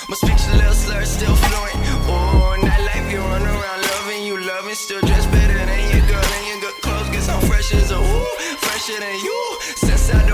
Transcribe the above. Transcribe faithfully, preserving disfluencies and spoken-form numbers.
My speech a little slur, still fluent. Oh, nightlife, you run around loving, you loving. Still dressed better than your girl, and your good clothes get some fresh as a woo, fresher than you. Since I